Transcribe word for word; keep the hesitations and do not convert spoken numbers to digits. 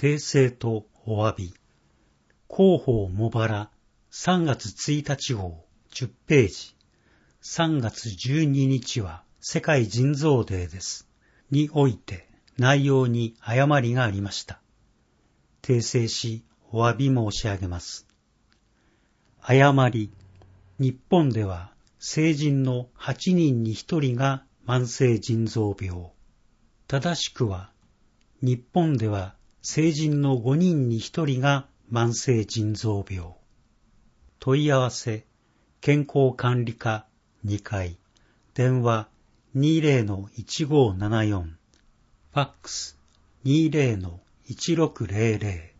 訂正とお詫び。広報茂原さんがつついたち号じゅっページ。さんがつじゅうににちは世界腎臓デーです。において内容に誤りがありました。訂正しお詫び申し上げます。誤り。日本では成人のはちにんにひとりが慢性腎臓病。正しくは、日本では成人のごにんにひとりが慢性腎臓病。問い合わせ、健康管理課にかい、電話 にじゅうのいちごーななよん、ファックス にじゅうのいちろくぜろぜろ。